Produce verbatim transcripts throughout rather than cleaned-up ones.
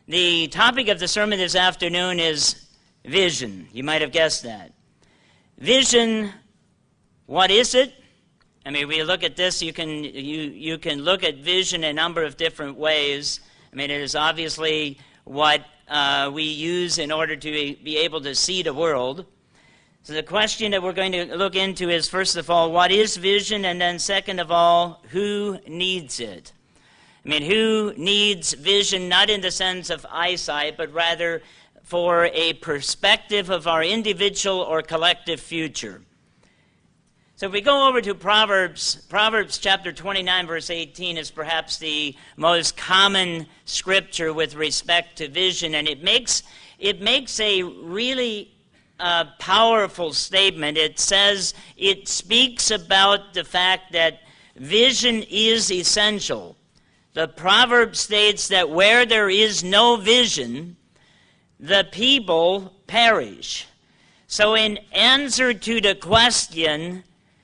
The topic of the sermon this afternoon is vision. You might have guessed that. Vision, what is it? I mean, we look at this, you can you you can look at vision a number of different ways. I mean, it is obviously what uh, we use in order to be able to see the world. So the question that we're going to look into is, first of all, what is vision? And then second of all, who needs it? I mean, who needs vision, not in the sense of eyesight, but rather for a perspective of our individual or collective future. So if we go over to Proverbs, Proverbs chapter twenty-nine, verse eighteen is perhaps the most common scripture with respect to vision, and it makes it makes a really uh, powerful statement. It says, it speaks about the fact that vision is essential. The proverb states that where there is no vision, the people perish. So in answer to the question,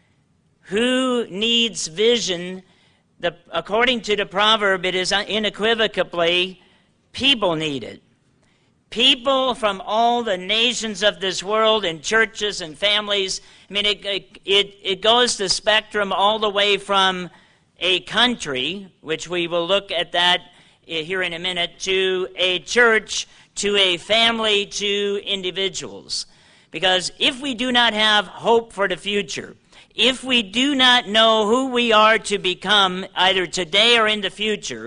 who needs vision, the, according to the proverb, it is unequivocally, people need it. People from all the nations of this world and churches and families. I mean, it, it, it goes the spectrum all the way from a country, which we will look at that here in a minute, to a church, to a family, to individuals. Because if we do not have hope for the future, if we do not know who we are to become, either today or in the future,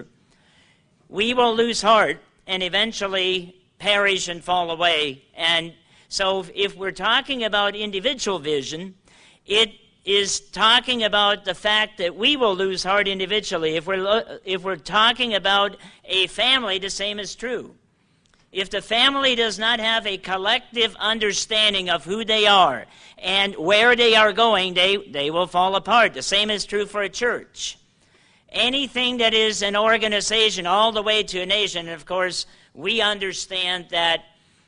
we will lose heart and eventually perish and fall away. And so if we're talking about individual vision, it is talking about the fact that we will lose heart individually. If we're, if we're talking about a family, the same is true. If the family does not have a collective understanding of who they are and where they are going, they, they will fall apart. The same is true for a church. Anything that is an organization all the way to a nation, and of course, we understand that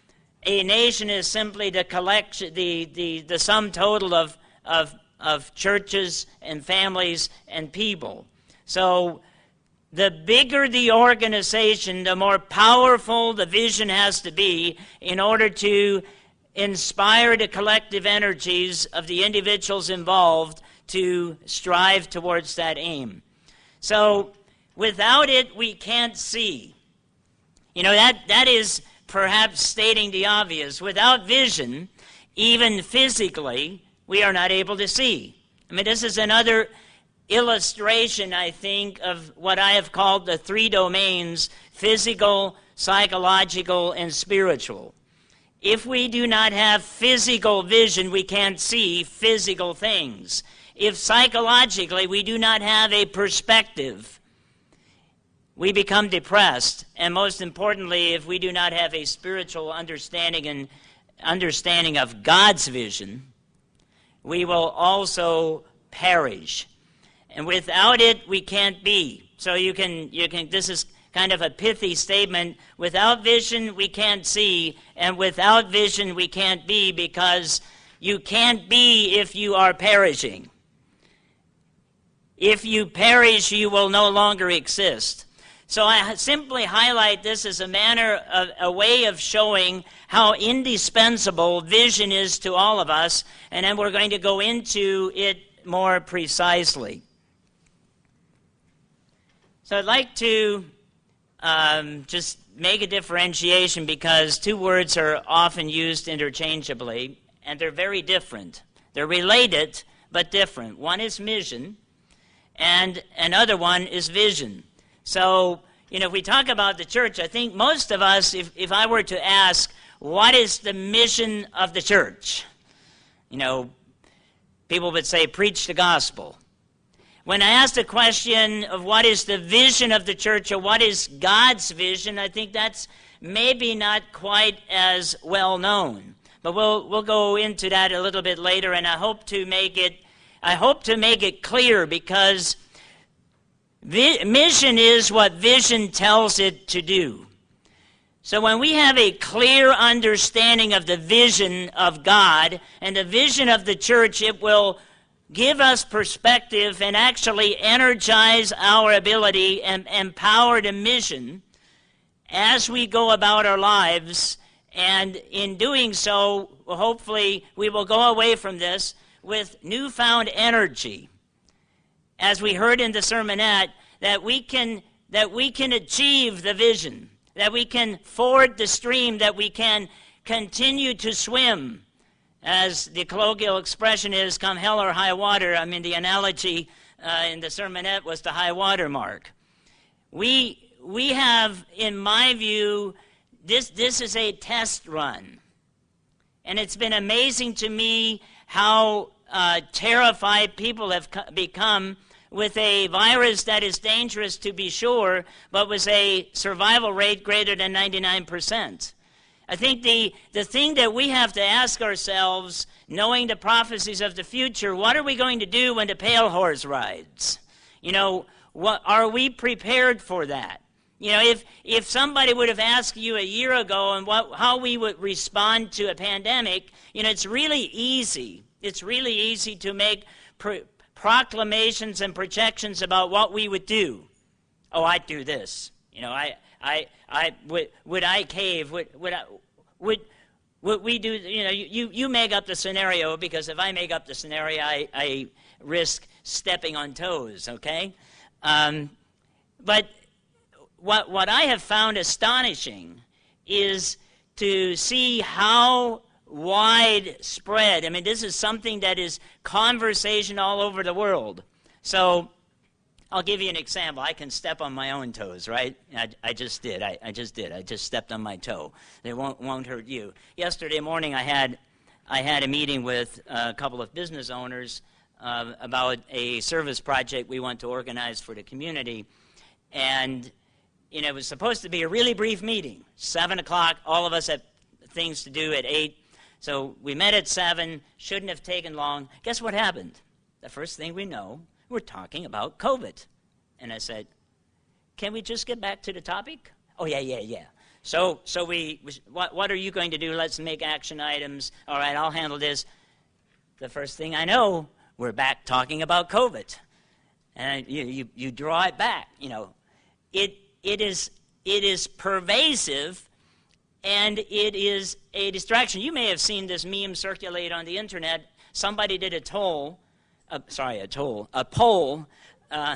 a nation is simply the collection, the, the, the sum total of, of, of churches and families and people. So the bigger the organization, the more powerful the vision has to be in order to inspire the collective energies of the individuals involved to strive towards that aim. So without it, we can't see. You know, that, that is perhaps stating the obvious. Without vision, even physically, we are not able to see. I mean, this is another illustration, I think, of what I have called the three domains: physical, psychological, and spiritual. If we do not have physical vision, we can't see physical things. If psychologically we do not have a perspective, we become depressed. And most importantly, if we do not have a spiritual understanding and understanding of God's vision, we will also perish. And without it, we can't be. So you can, you can, this is kind of a pithy statement. Without vision, we can't see. And without vision, we can't be, because you can't be if you are perishing. If you perish, you will no longer exist. So I simply highlight this as a manner, of, a way of showing how indispensable vision is to all of us. And then we're going to go into it more precisely. So I'd like to um, just make a differentiation, because two words are often used interchangeably, and they're very different. They're related, but different. One is mission, and another one is vision. So, you know, if we talk about the church, I think most of us, if, if I were to ask, what is the mission of the church? You know, people would say, preach the gospel. When I ask the question of what is the vision of the church, or what is God's vision, I think that's maybe not quite as well known. But we'll we'll go into that a little bit later, and I hope to make it I hope to make it clear, because vi- mission is what vision tells it to do. So when we have a clear understanding of the vision of God and the vision of the church, it will give us perspective and actually energize our ability and empower the mission as we go about our lives, and in doing so, hopefully we will go away from this with newfound energy. As we heard in the sermonette, that we can that we can achieve the vision, that we can ford the stream, that we can continue to swim. As the colloquial expression is, come hell or high water. I mean, the analogy uh, in the sermonette was the high water mark. We we have, in my view, this this is a test run, and it's been amazing to me how uh, terrified people have co- become with a virus that is dangerous, to be sure, but with a survival rate greater than ninety-nine percent. I think the, the thing that we have to ask ourselves, knowing the prophecies of the future, what are we going to do when the pale horse rides? You know, what, are we prepared for that? You know, if if somebody would have asked you a year ago and what how we would respond to a pandemic, you know, it's really easy. It's really easy to make pro- proclamations and projections about what we would do. Oh, I'd do this. You know, I I I would would I cave? Would would I, would would we do? You know, you you make up the scenario, because if I make up the scenario, I I risk stepping on toes. Okay, um, but what what I have found astonishing is to see how widespread. I mean, this is something that is conversation all over the world. So I'll give you an example. I can step on my own toes, right? I, I just did. I, I just did. I just stepped on my toe. It won't won't hurt you. Yesterday morning, I had I had a meeting with a couple of business owners uh, about a service project we want to organize for the community, and you know, it was supposed to be a really brief meeting. Seven o'clock. All of us had things to do at eight. So we met at seven, shouldn't have taken long. Guess what happened? The first thing we know, we're talking about COVID. And I said, can we just get back to the topic? Oh, yeah, yeah, yeah. So so we, what, what are you going to do? Let's make action items. All right, I'll handle this. The first thing I know, we're back talking about COVID. And you, you, you draw it back, you know. It it is it is pervasive. And it is a distraction. You may have seen this meme circulate on the internet. Somebody did a toll, uh, sorry, a toll, a poll. Uh,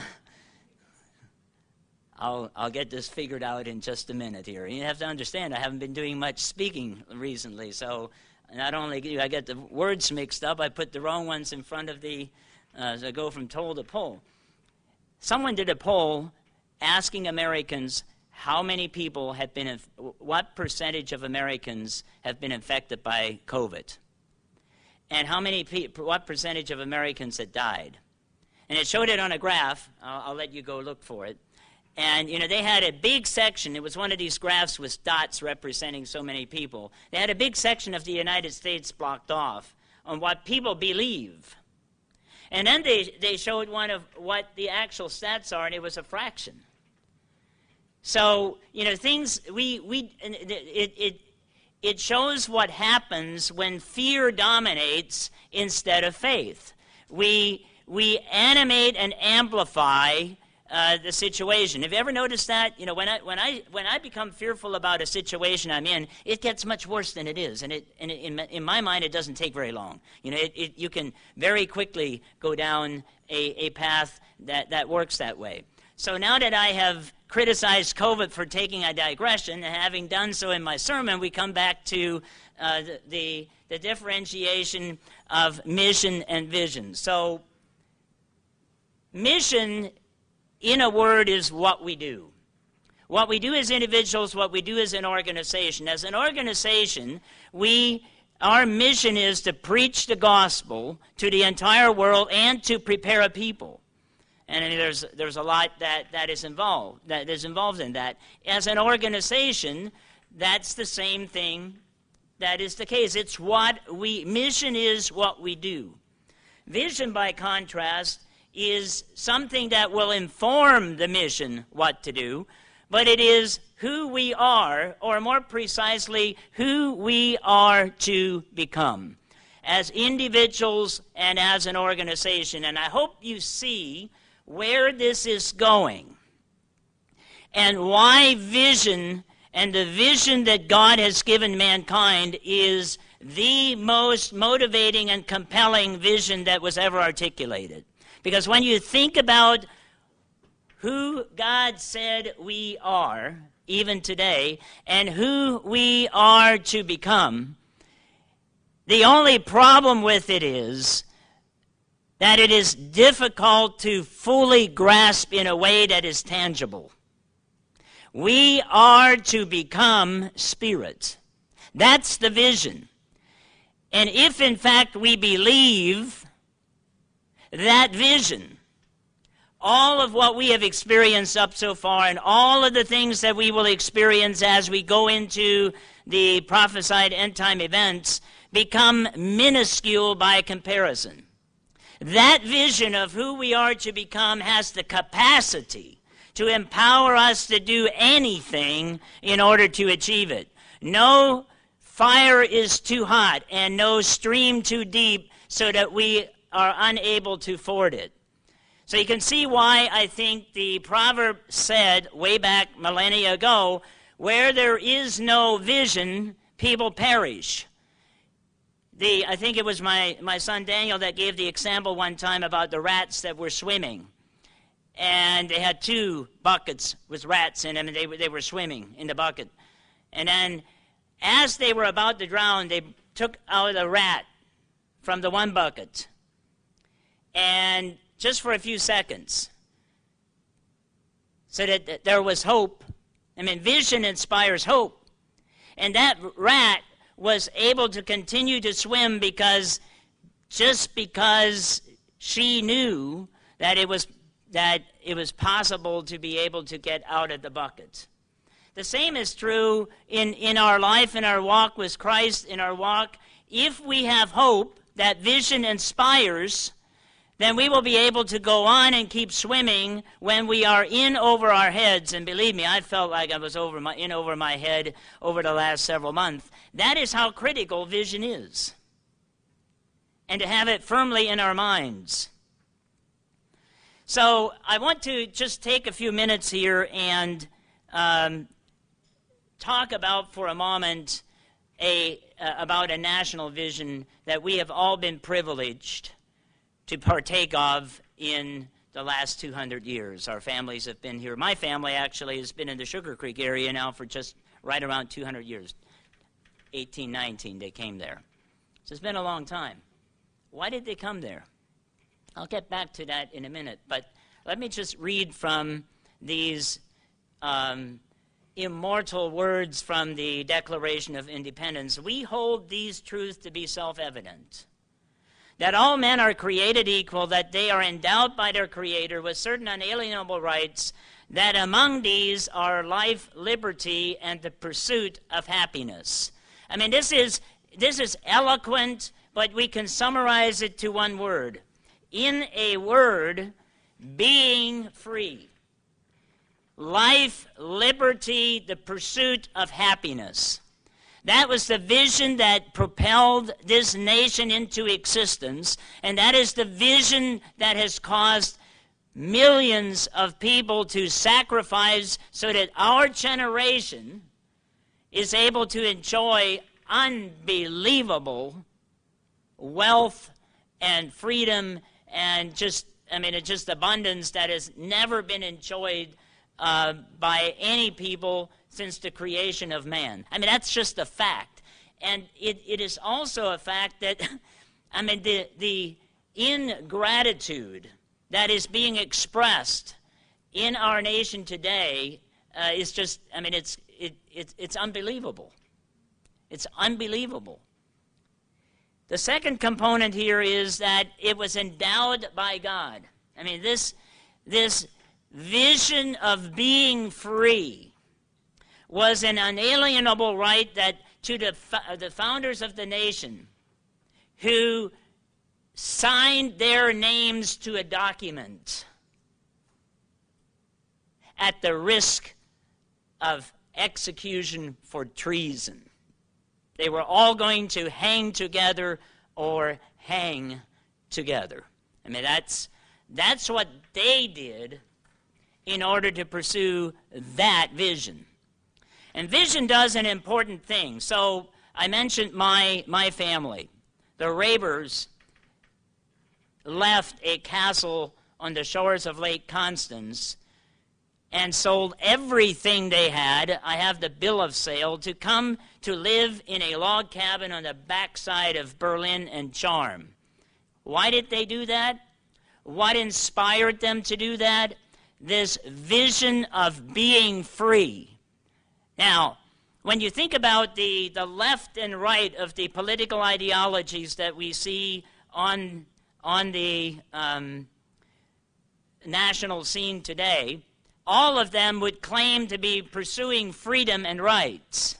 I'll I'll get this figured out in just a minute here. You have to understand, I haven't been doing much speaking recently, so not only do I get the words mixed up, I put the wrong ones in front of the, uh, so I go from toll to poll. Someone did a poll asking Americans how many people have been, what percentage of Americans have been infected by COVID? And how many, what percentage of Americans had died? And it showed it on a graph. I'll, I'll let you go look for it. And, you know, they had a big section. It was one of these graphs with dots representing so many people. They had a big section of the United States blocked off on what people believe. And then they, they showed one of what the actual stats are, and it was a fraction. So, you know, things, we, we, it, it, it shows what happens when fear dominates instead of faith. We, we animate and amplify uh, the situation. Have you ever noticed that? You know, when I, when I, when I become fearful about a situation I'm in, it gets much worse than it is. And, it, and it, in, in my mind, it doesn't take very long. You know, it, it, you can very quickly go down a, a path that, that works that way. So now that I have criticized COVID for taking a digression, and having done so in my sermon, we come back to uh, the, the, the differentiation of mission and vision. So mission, in a word, is what we do. What we do as individuals, what we do as an organization. As an organization, we our mission is to preach the gospel to the entire world and to prepare a people. And there's there's a lot that, that is involved that is involved in that. As an organization, that's the same thing. That is the case. It's what we mission is what we do. Vision, by contrast, is something that will inform the mission what to do, but it is who we are, or more precisely, who we are to become as individuals and as an organization. And I hope you see where this is going and why vision And the vision that God has given mankind is the most motivating and compelling vision that was ever articulated. Because when you think about who God said we are, even today, and who we are to become, the only problem with it is that it is difficult to fully grasp in a way that is tangible. We are to become spirit. That's the vision. And if, in fact, we believe that vision, all of what we have experienced up so far and all of the things that we will experience as we go into the prophesied end-time events become minuscule by comparison. That vision of who we are to become has the capacity to empower us to do anything in order to achieve it. No fire is too hot and no stream too deep so that we are unable to ford it. So you can see why I think the proverb said way back millennia ago, where there is no vision, people perish. The, I think it was my, my son Daniel that gave the example one time about the rats that were swimming. And they had two buckets with rats in them, and they, they were swimming in the bucket. And then as they were about to drown, they took out a rat from the one bucket. And just for a few seconds, so that, that there was hope. I mean, vision inspires hope. And that rat was able to continue to swim because, just because she knew that it was that it was possible to be able to get out of the bucket. The same is true in, in our life, in our walk with Christ, in our walk. If we have hope, that vision inspires, then we will be able to go on and keep swimming when we are in over our heads. And believe me, I felt like I was over my, in over my head over the last several months. That is how critical vision is. And to have it firmly in our minds. So I want to just take a few minutes here and um, talk about for a moment a, uh, about a national vision that we have all been privileged to partake of in the last two hundred years. Our families have been here. My family actually has been in the Sugar Creek area now for just right around two hundred years. eighteen nineteen, they came there. So it's been a long time. Why did they come there? I'll get back to that in a minute, but let me just read from these um, immortal words from the Declaration of Independence. We hold these truths to be self-evident, that all men are created equal, that they are endowed by their Creator with certain unalienable rights, that among these are life, liberty, and the pursuit of happiness. I mean, this is, this is eloquent, but we can summarize it to one word. In a word, being free. Life, liberty, the pursuit of happiness. That was the vision that propelled this nation into existence, and that is the vision that has caused millions of people to sacrifice so that our generation is able to enjoy unbelievable wealth and freedom and just, I mean, it's just abundance that has never been enjoyed uh, by any people since the creation of man. I mean, that's just a fact. And it, it is also a fact that, I mean, the, the ingratitude that is being expressed in our nation today uh, is just, I mean, it's, it, it, it's unbelievable. It's unbelievable. The second component here is that it was endowed by God. I mean, this, this vision of being free was an unalienable right that to the, the founders of the nation who signed their names to a document at the risk of execution for treason. They were all going to hang together or hang together. I mean, that's, that's what they did in order to pursue that vision. And vision does an important thing. So I mentioned my, my family. The Rabers left a castle on the shores of Lake Constance and sold everything they had, I have the bill of sale, to come to live in a log cabin on the backside of Berlin and Charm. Why did they do that? What inspired them to do that? This vision of being free. Now, when you think about the, the left and right of the political ideologies that we see on, on the um, national scene today, all of them would claim to be pursuing freedom and rights.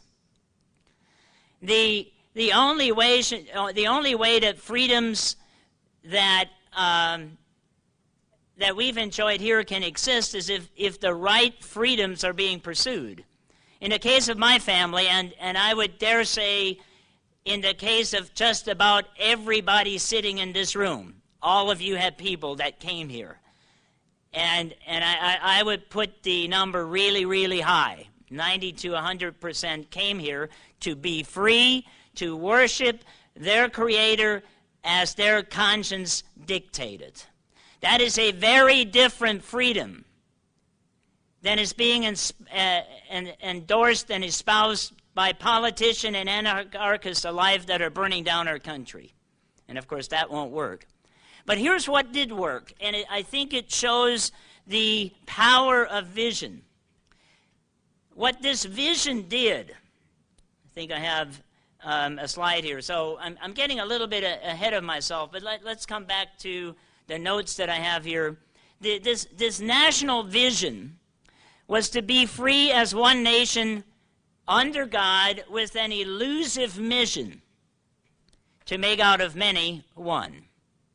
The, the, only, way, the only way that freedoms that, um, that we've enjoyed here can exist is if, if the right freedoms are being pursued. In the case of my family, and, and I would dare say in the case of just about everybody sitting in this room, all of you have people that came here. And, and I, I would put the number really, really high. ninety to one hundred percent came here to be free, to worship their Creator as their conscience dictated. That is a very different freedom than is being ins- uh, en- endorsed and espoused by politicians and anarchists alike that are burning down our country. And of course that won't work. But here's what did work, and it, I think it shows the power of vision. What this vision did, I think I have um, a slide here, so I'm, I'm getting a little bit a, ahead of myself, but let, let's come back to the notes that I have here. The, this, this national vision was to be free as one nation under God with an elusive mission to make out of many one.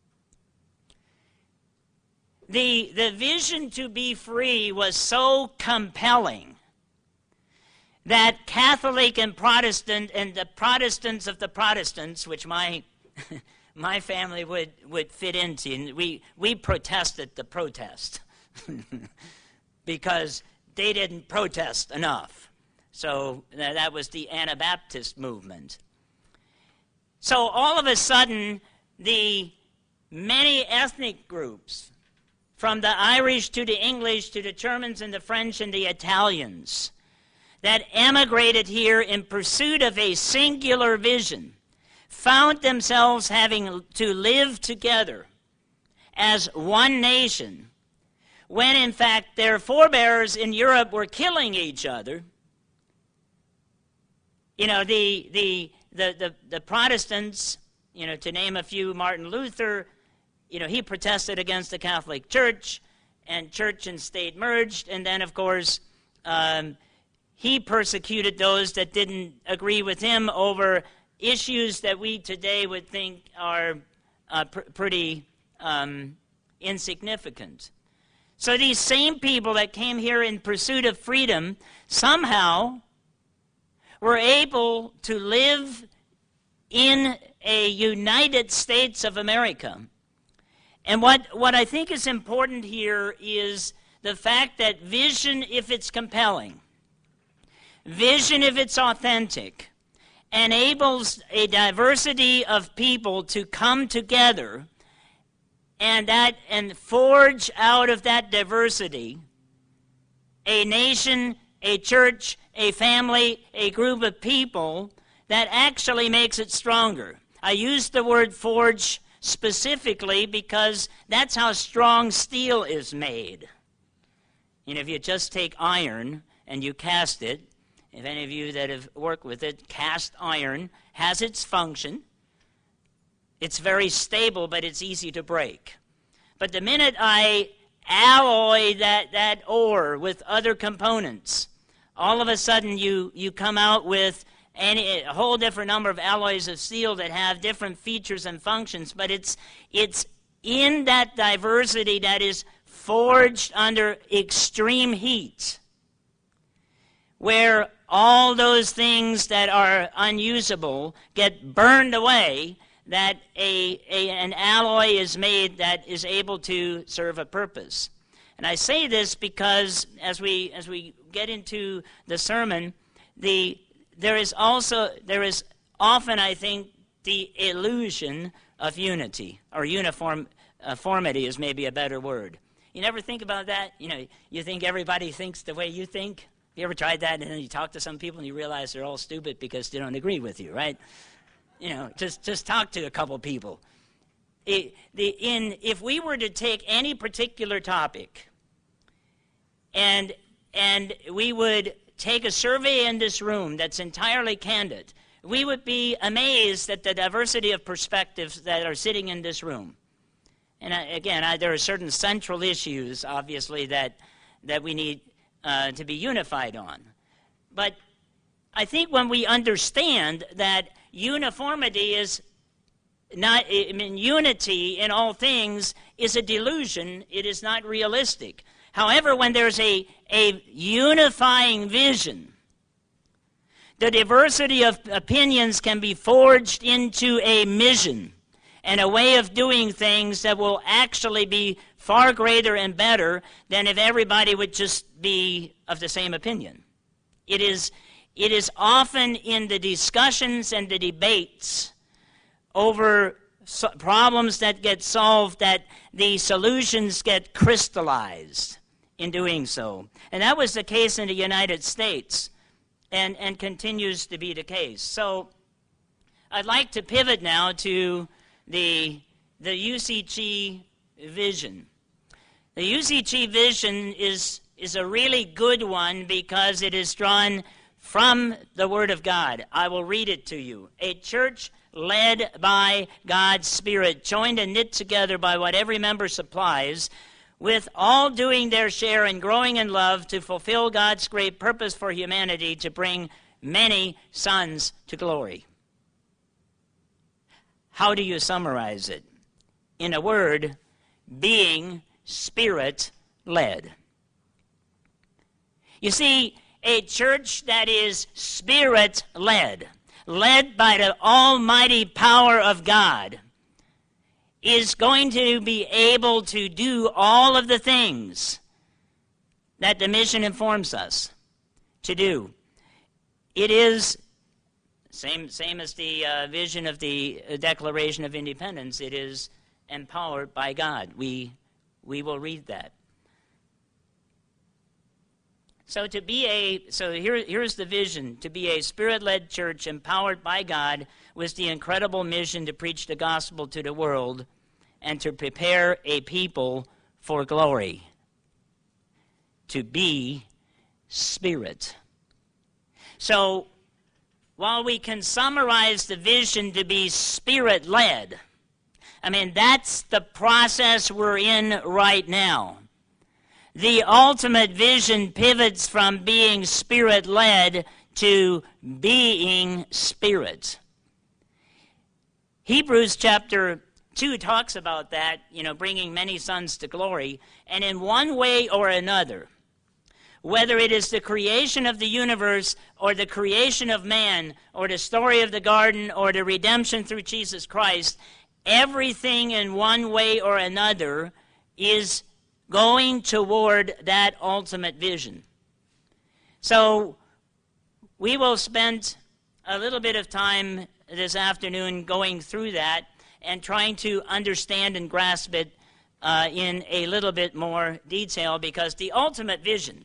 The, the vision to be free was so compelling that Catholic and Protestant and the Protestants of the Protestants, which my my family would, would fit into, and we, we protested the protest because they didn't protest enough. So that, that was the Anabaptist movement. So all of a sudden, the many ethnic groups, from the Irish to the English to the Germans and the French and the Italians, that emigrated here in pursuit of a singular vision, found themselves having to live together as one nation, when in fact their forebears in Europe were killing each other. You know, the, the, the, the, the Protestants, you know, to name a few, Martin Luther, you know, he protested against the Catholic Church, and church and state merged, and then, of course, um, he persecuted those that didn't agree with him over issues that we today would think are uh, pr- pretty um, insignificant. So these same people that came here in pursuit of freedom somehow were able to live in a United States of America. And what, what I think is important here is the fact that vision, if it's compelling, vision, if it's authentic, enables a diversity of people to come together and that and forge out of that diversity a nation, a church, a family, a group of people that actually makes it stronger. I use the word forge specifically because that's how strong steel is made. You know, if you just take iron and you cast it, if any of you that have worked with it, cast iron has its function. It's very stable, but it's easy to break. But the minute I alloy that, that ore with other components, all of a sudden you, you come out with any, a whole different number of alloys of steel that have different features and functions, but it's, it's in that diversity that is forged under extreme heat, where all those things that are unusable get burned away, that a, a, an alloy is made that is able to serve a purpose. And I say this because as we, as we get into the sermon, the there is also there is often, I think, the illusion of unity, or uniform uh, formity is maybe a better word. You never think about that? You know, you think everybody thinks the way you think? Have you ever tried that? And then you talk to some people and you realize they're all stupid because they don't agree with you, right? You know, just just talk to a couple people. It, the, in if we were to take any particular topic, and and we would take a survey in this room that's entirely candid, we would be amazed at the diversity of perspectives that are sitting in this room. And I, again, I, there are certain central issues, obviously, that that we need uh, to be unified on. But I think when we understand that uniformity is not, I mean, unity in all things is a delusion, it is not realistic. However, when there's a, a unifying vision, the diversity of opinions can be forged into a mission and a way of doing things that will actually be far greater and better than if everybody would just be of the same opinion. It is, it is often in the discussions and the debates over so problems that get solved that the solutions get crystallized in doing so. And that was the case in the United States, and, and continues to be the case. So I'd like to pivot now to the, the U C G vision. The U C G vision is, is a really good one because it is drawn from the Word of God. I will read it to you. A church led by God's Spirit, joined and knit together by what every member supplies, with all doing their share in growing in love to fulfill God's great purpose for humanity, to bring many sons to glory. How do you summarize it? In a word, being Spirit-led. You see, a church that is Spirit-led, led by the almighty power of God, is going to be able to do all of the things that the mission informs us to do. It is same same as the uh, vision of the Declaration of Independence. It is empowered by God. We we will read that. So to be a so here here's the vision: to be a Spirit-led church empowered by God with the incredible mission to preach the gospel to the world and to prepare a people for glory. To be Spirit. So while we can summarize the vision to be Spirit-led, I mean, that's the process we're in right now. The ultimate vision pivots from being Spirit-led to being Spirit. Hebrews chapter two talks about that, you know, bringing many sons to glory, and in one way or another, whether it is the creation of the universe or the creation of man or the story of the garden or the redemption through Jesus Christ, everything in one way or another is going toward that ultimate vision. So we will spend a little bit of time this afternoon going through that and trying to understand and grasp it uh, in a little bit more detail, because the ultimate vision,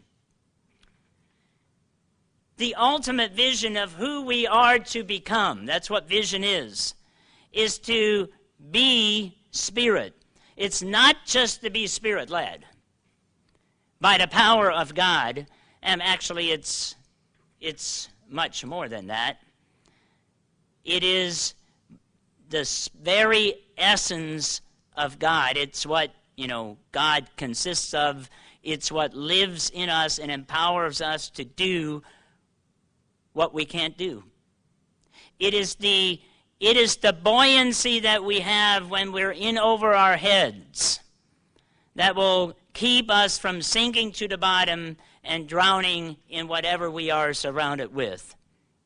the ultimate vision of who we are to become, that's what vision is, is to be Spirit. It's not just to be Spirit-led by the power of God, and actually it's, it's much more than that. It is the very essence of God. It's what, you know, God consists of. It's what lives in us and empowers us to do what we can't do. It is the It is the buoyancy that we have when we're in over our heads that will keep us from sinking to the bottom and drowning in whatever we are surrounded with.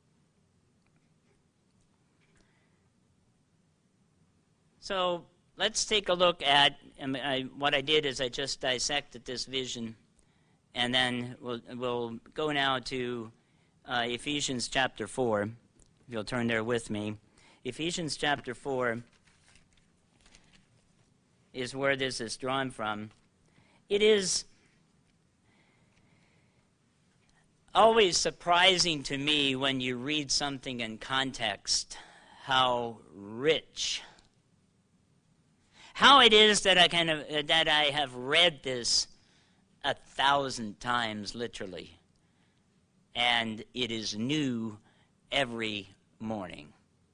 So let's take a look at, um, I, what I did is I just dissected this vision, and then we'll, we'll go now to uh, Ephesians chapter four. If you'll turn there with me. Ephesians chapter four is where this is drawn from. It is always surprising to me when you read something in context how rich, how it is that I kind of uh, that I have read this a thousand times, literally, and it is new every morning.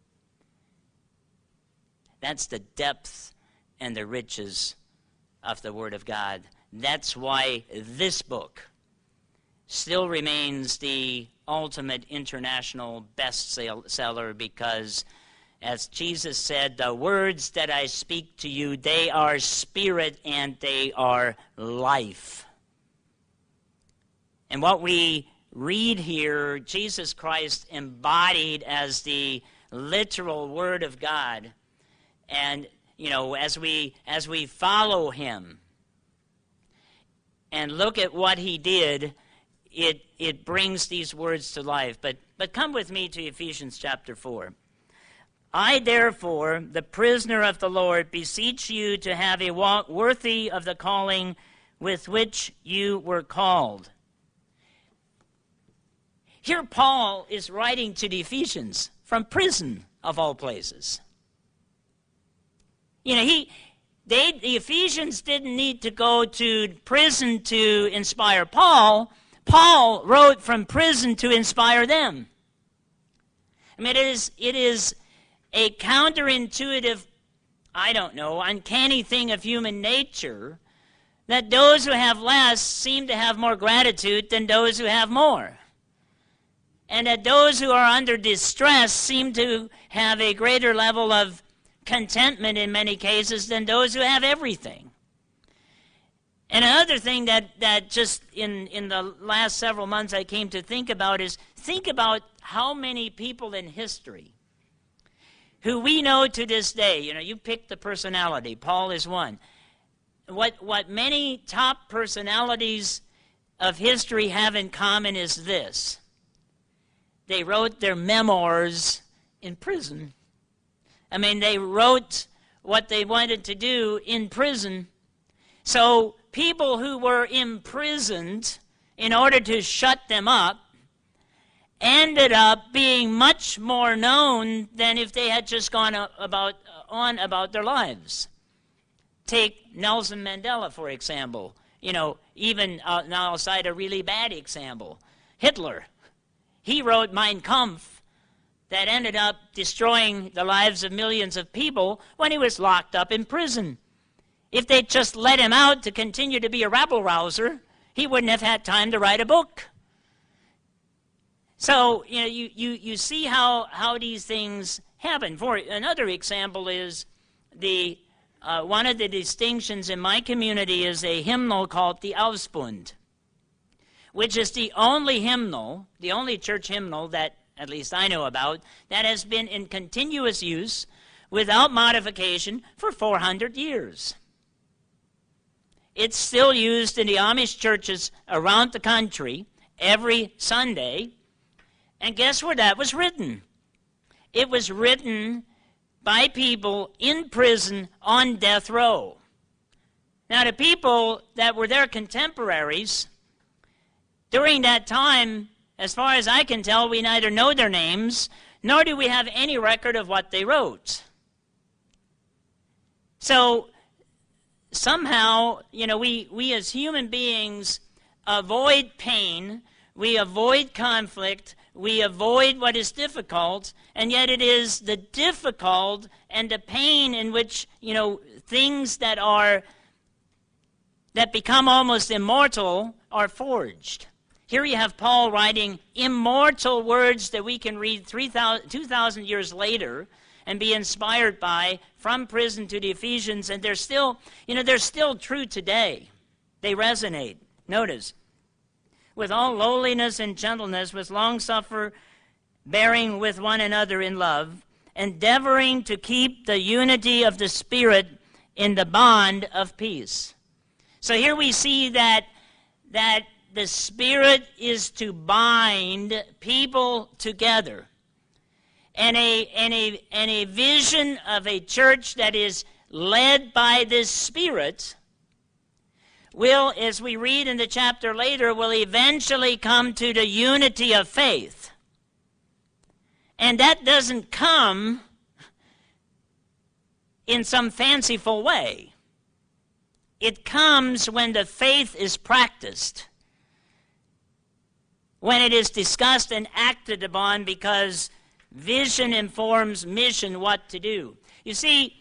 That's the depth and the riches of the Word of God. That's why this book still remains the ultimate international bestseller, because, as Jesus said, the words that I speak to you, they are spirit and they are life. And what we read here, Jesus Christ embodied as the literal Word of God. And, you know, as we as we follow him and look at what he did, it it brings these words to life. But but come with me to Ephesians chapter four. I, therefore, the prisoner of the Lord, beseech you to have a walk worthy of the calling with which you were called. Here Paul is writing to the Ephesians from prison, of all places. You know, he, they, the Ephesians didn't need to go to prison to inspire Paul. Paul wrote from prison to inspire them. I mean, it is, it is a counterintuitive, I don't know, uncanny thing of human nature that those who have less seem to have more gratitude than those who have more. And that those who are under distress seem to have a greater level of contentment in many cases than those who have everything. And another thing that, that just in, in the last several months I came to think about is, think about how many people in history who we know to this day, you know, you pick the personality, Paul is one. What, what many top personalities of history have in common is this: they wrote their memoirs in prison. I mean, they wrote what they wanted to do in prison. So people who were imprisoned in order to shut them up ended up being much more known than if they had just gone about on about their lives. Take Nelson Mandela, for example. You know, even uh, now outside a really bad example, Hitler. He wrote Mein Kampf, that ended up destroying the lives of millions of people when he was locked up in prison. If they'd just let him out to continue to be a rabble-rouser, he wouldn't have had time to write a book. So, you know, you, you, you see how, how these things happen. For another example is the uh, one of the distinctions in my community is a hymnal called the Ausbund, which is the only hymnal, the only church hymnal that at least I know about, that has been in continuous use without modification for four hundred years. It's still used in the Amish churches around the country every Sunday. And guess where that was written? It was written by people in prison on death row. Now, the people that were their contemporaries during that time, as far as I can tell, we neither know their names, nor do we have any record of what they wrote. So, somehow, you know, we, we as human beings avoid pain, we avoid conflict, we avoid what is difficult, and yet it is the difficult and the pain in which, you know, things that are, that become almost immortal are forged. Here you have Paul writing immortal words that we can read two thousand years later and be inspired by from prison to the Ephesians, and they're still, you know, they're still true today. They resonate. Notice, with all lowliness and gentleness, with long suffer, bearing with one another in love, endeavoring to keep the unity of the Spirit in the bond of peace. So here we see that that the Spirit is to bind people together. And a, and, a, and a vision of a church that is led by this Spirit will, as we read in the chapter later, will eventually come to the unity of faith. And that doesn't come in some fanciful way. It comes when the faith is practiced, when it is discussed and acted upon, because vision informs mission what to do. You see,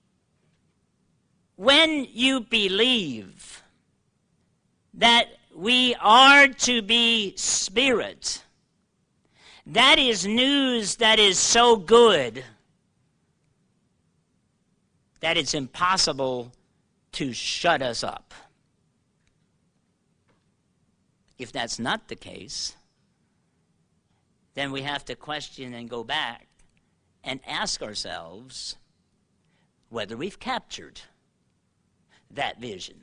when you believe that we are to be spirit, that is news that is so good that it's impossible to shut us up. If that's not the case, then we have to question and go back and ask ourselves whether we've captured that vision.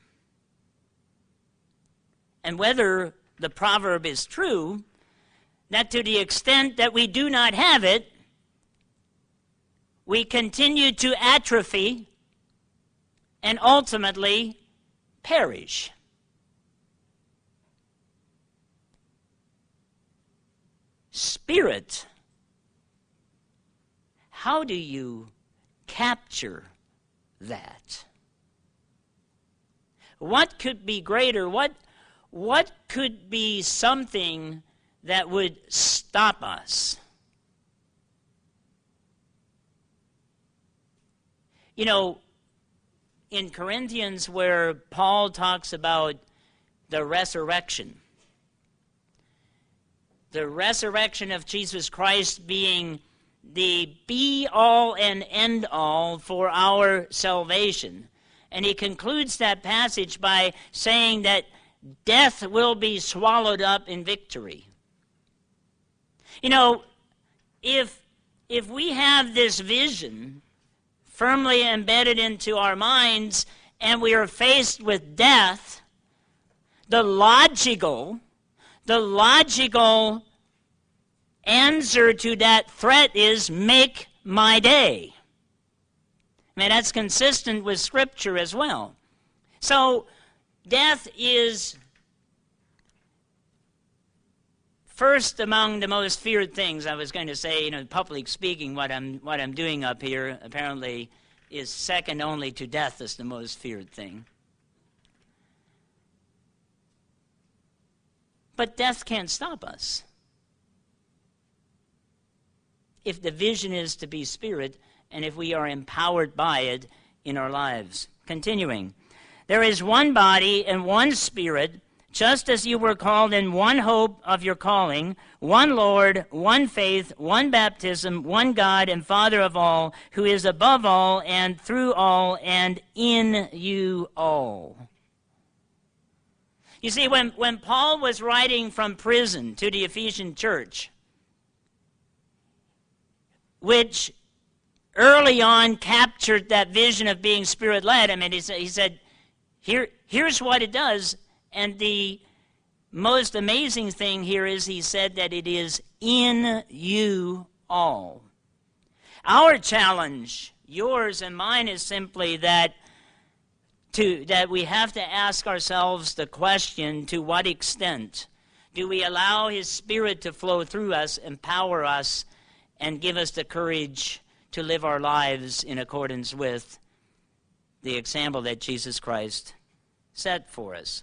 And whether the proverb is true, that to the extent that we do not have it, we continue to atrophy and ultimately perish. Spirit, how do you capture that? What could be greater? What, what could be something that would stop us? You know, in Corinthians, where Paul talks about the resurrection, the resurrection of Jesus Christ being the be-all and end-all for our salvation. And he concludes that passage by saying that death will be swallowed up in victory. You know, if, if we have this vision firmly embedded into our minds and we are faced with death, the logical, the logical answer to that threat is, make my day. I mean, that's consistent with Scripture as well. So, death is first among the most feared things. I was going to say, you know, public speaking, what I'm what I'm doing up here apparently is second only to death as the most feared thing. But death can't stop us. If the vision is to be spirit, and if we are empowered by it in our lives. Continuing, there is one body and one Spirit, just as you were called in one hope of your calling, one Lord, one faith, one baptism, one God and Father of all, who is above all and through all and in you all. You see, when, when Paul was writing from prison to the Ephesian church, which early on captured that vision of being Spirit-led, I mean, he said, he said Here, here's what it does. And the most amazing thing here is he said that it is in you all. Our challenge, yours and mine, is simply that to that we have to ask ourselves the question, to what extent do we allow his Spirit to flow through us, empower us, and give us the courage to live our lives in accordance with the example that Jesus Christ set for us.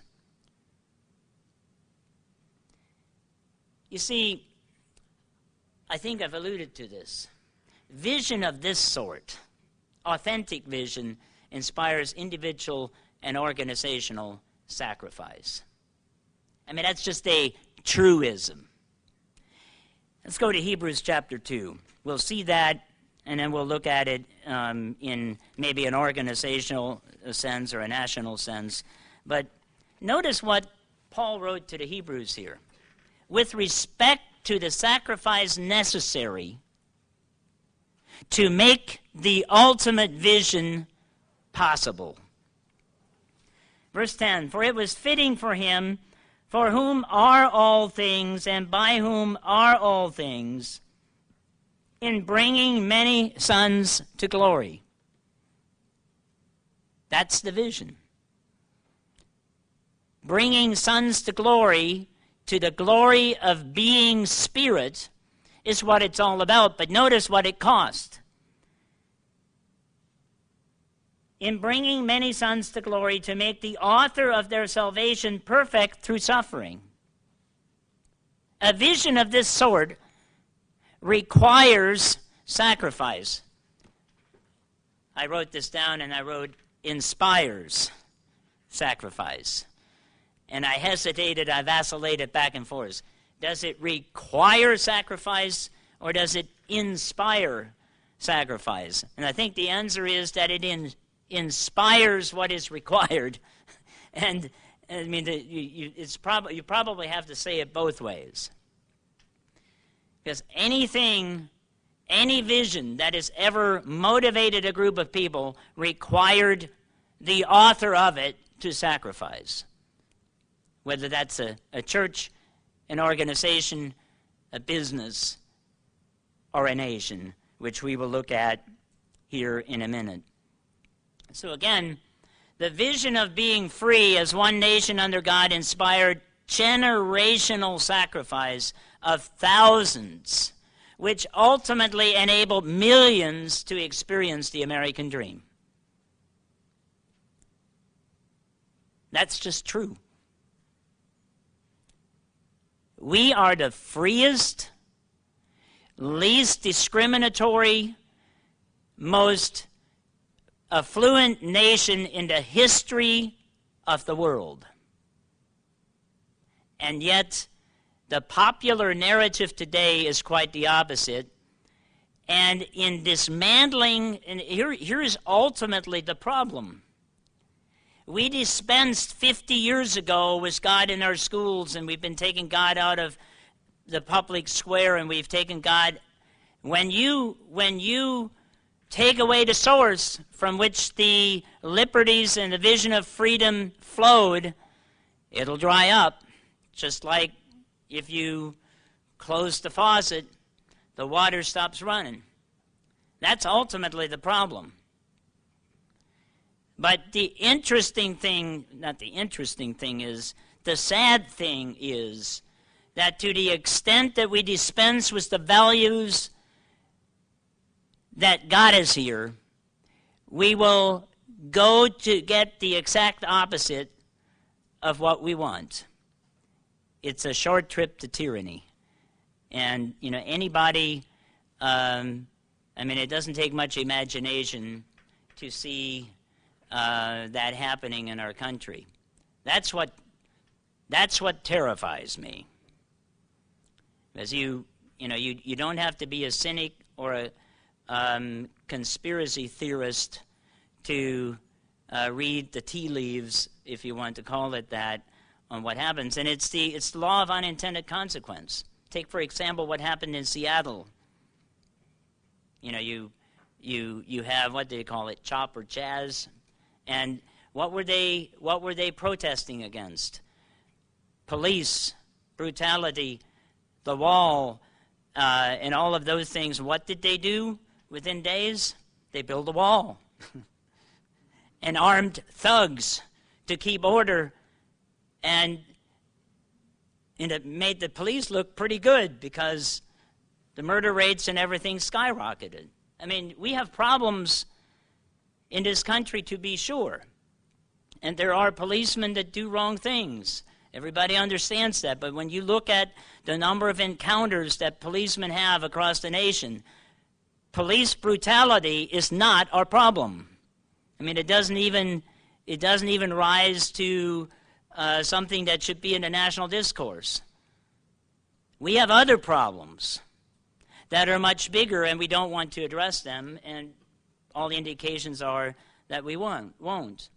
You see, I think I've alluded to this. Vision of this sort, authentic vision, inspires individual and organizational sacrifice. I mean, that's just a truism. Let's go to Hebrews chapter two. We'll see that, and then we'll look at it um, in maybe an organizational sense or a national sense. But notice what Paul wrote to the Hebrews here. With respect to the sacrifice necessary to make the ultimate vision possible. Verse ten, for it was fitting for him, for whom are all things and by whom are all things, in bringing many sons to glory. That's the vision. Bringing sons to glory, to the glory of being spirit, is what it's all about. But notice what it cost. In bringing many sons to glory, to make the author of their salvation perfect through suffering. A vision of this sort requires sacrifice. I wrote this down, and I wrote inspires sacrifice. And I hesitated, I vacillated back and forth. Does it require sacrifice, or does it inspire sacrifice? And I think the answer is that it in, inspires what is required. And I mean, the, you, you, it's prob- you probably have to say it both ways. Because anything, any vision that has ever motivated a group of people required the author of it to sacrifice. Whether that's a, a church, an organization, a business, or a nation, which we will look at here in a minute. So again, the vision of being free as one nation under God inspired generational sacrifice of thousands, which ultimately enabled millions to experience the American dream. That's just true. We are the freest, least discriminatory, most affluent nation in the history of the world. And yet, the popular narrative today is quite the opposite. And in dismantling, and here, here is ultimately the problem. We dispensed fifty years ago with God in our schools, and we've been taking God out of the public square, and we've taken God. When you, when you take away the source from which the liberties and the vision of freedom flowed, it'll dry up. Just like if you close the faucet, the water stops running. That's ultimately the problem. But the interesting thing, not the interesting thing is, the sad thing is that to the extent that we dispense with the values that got us here, we will go to get the exact opposite of what we want. It's a short trip to tyranny. And, you know, anybody, um, I mean, it doesn't take much imagination to see uh, that happening in our country. That's what, that's what terrifies me. Because you, you know, you, you don't have to be a cynic or a um, conspiracy theorist to uh, read the tea leaves, if you want to call it that, on what happens. And it's the, it's the law of unintended consequence. Take, for example, what happened in Seattle. You know, you, you, you have, what do they call it, chop or chaz? And what were they, what were they protesting against? Police, brutality, the wall, uh, and all of those things. What did they do within days? They built a wall. And armed thugs to keep order, and, and it made the police look pretty good because the murder rates and everything skyrocketed. I mean, we have problems in this country, to be sure. And there are policemen that do wrong things. Everybody understands that. But when you look at the number of encounters that policemen have across the nation, police brutality is not our problem. I mean, it doesn't even, it doesn't even rise to uh, something that should be in the national discourse. We have other problems that are much bigger, and we don't want to address them, and all the indications are that we won't. won't.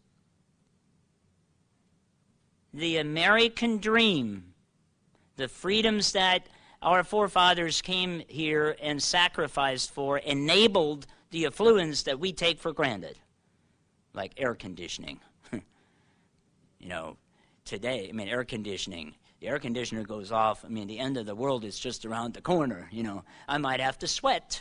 The American dream, the freedoms that our forefathers came here and sacrificed for, enabled the affluence that we take for granted, like air conditioning. You know, today, I mean, air conditioning. the air conditioner goes off, I mean, the end of the world is just around the corner, you know. I might have to sweat.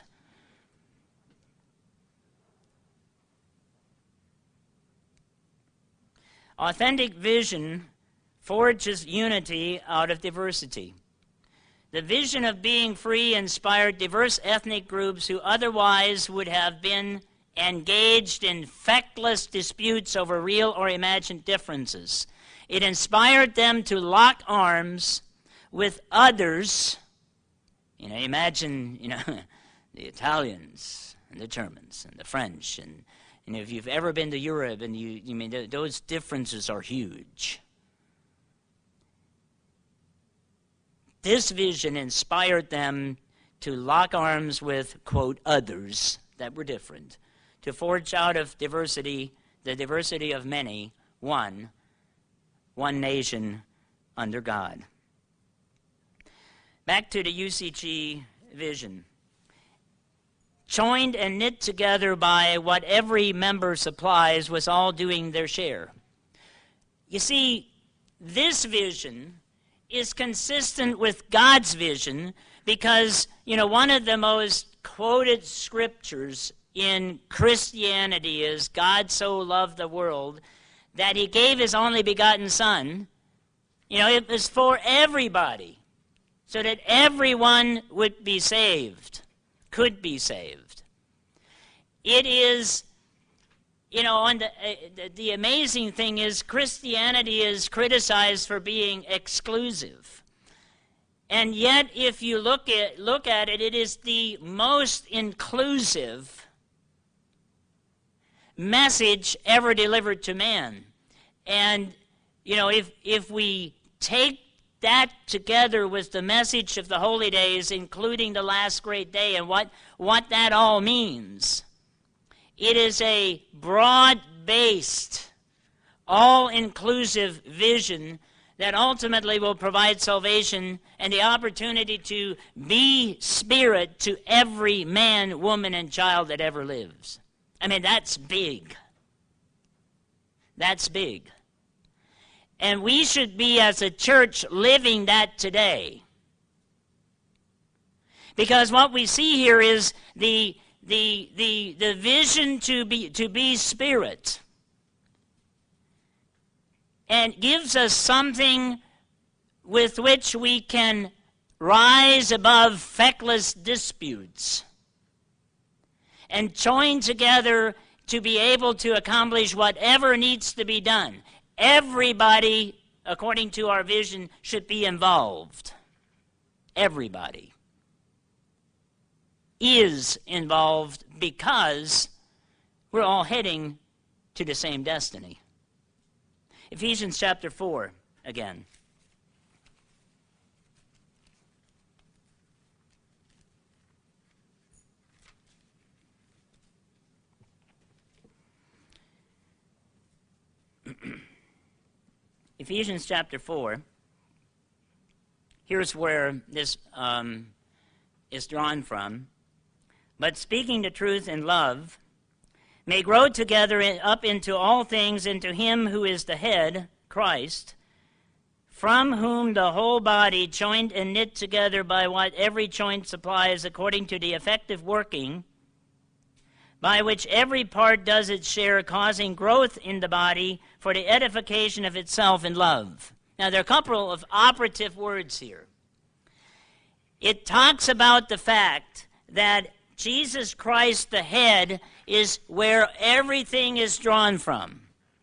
Authentic vision forges unity out of diversity. The vision of being free inspired diverse ethnic groups who otherwise would have been engaged in feckless disputes over real or imagined differences. It inspired them to lock arms with others. You know, imagine, you know, the Italians and the Germans and the French, and, and if you've ever been to Europe, and you, you mean th- those differences are huge. This vision inspired them to lock arms with, quote, others that were different, to forge out of diversity, the diversity of many, one, one nation under God. Back to the U C G vision. Joined and knit together by what every member supplies, was all doing their share. You see, this vision is consistent with God's vision because, you know, one of the most quoted scriptures in Christianity is, God so loved the world that he gave his only begotten Son. You know, it was for everybody, so that everyone would be saved, could be saved. It is, you know, and the, uh, the amazing thing is Christianity is criticized for being exclusive. And yet, if you look at, look at it, it is the most inclusive message ever delivered to man. And, you know, if, if we take that together with the message of the holy days, including the last great day, and what, what that all means, it is a broad-based, all-inclusive vision that ultimately will provide salvation and the opportunity to be spirit to every man, woman, and child that ever lives. I mean, that's big. That's big. And we should be, as a church, living that today. Because what we see here is the the the the vision to be to be spirit, and gives us something with which we can rise above feckless disputes and join together to be able to accomplish whatever needs to be done. Everybody, according to our vision, should be involved. Everybody is involved because we're all heading to the same destiny. Ephesians chapter four, again. Ephesians chapter four, here's where this um, is drawn from. But speaking the truth in love, may grow together in, up into all things into him who is the head, Christ, from whom the whole body, joined and knit together by what every joint supplies according to the effective working, by which every part does its share, causing growth in the body for the edification of itself in love. Now, there are a couple of operative words here. It talks about the fact that Jesus Christ, the head, is where everything is drawn from.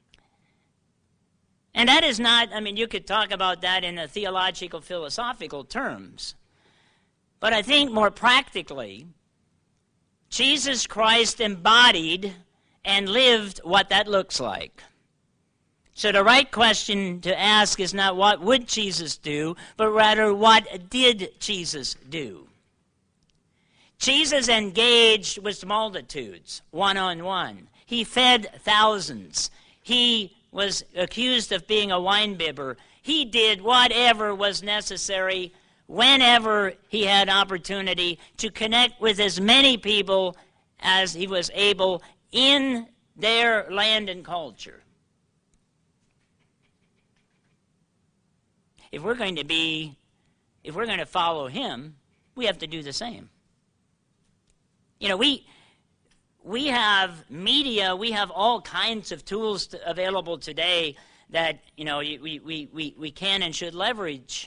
And that is not, I mean, you could talk about that in a theological, philosophical terms. But I think more practically, Jesus Christ embodied and lived what that looks like. So the right question to ask is not what would Jesus do, but rather what did Jesus do? Jesus engaged with multitudes, one-on-one. He fed thousands. He was accused of being a winebibber. He did whatever was necessary whenever he had opportunity to connect with as many people as he was able in their land and culture. if we're going to be, if we're going to follow him, we have to do the same. You know, we we have media, we have all kinds of tools to, available today that, you know, we, we, we, we can and should leverage.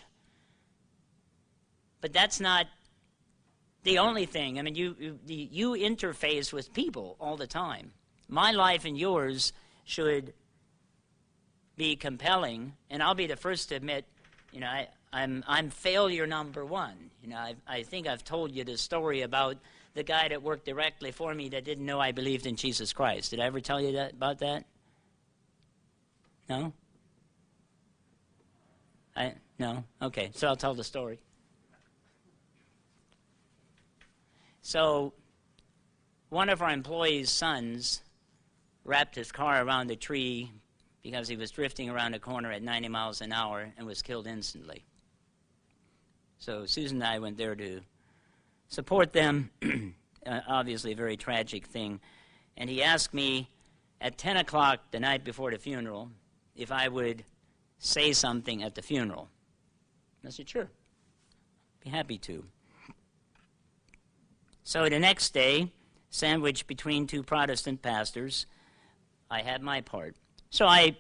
But that's not the only thing. I mean, you, you, you interface with people all the time. My life and yours should be compelling, and I'll be the first to admit, you know, I, I'm, I'm failure number one. You know, I, I think I've told you the story about the guy that worked directly for me that didn't know I believed in Jesus Christ. Did I ever tell you that about that? No? I no? Okay, so I'll tell the story. So one of our employees' sons wrapped his car around a tree because he was drifting around a corner at ninety miles an hour and was killed instantly. So Susan and I went there to support them, uh, obviously a very tragic thing. And he asked me at ten o'clock the night before the funeral if I would say something at the funeral. I said, sure, be happy to. So the next day, sandwiched between two Protestant pastors, I had my part. So I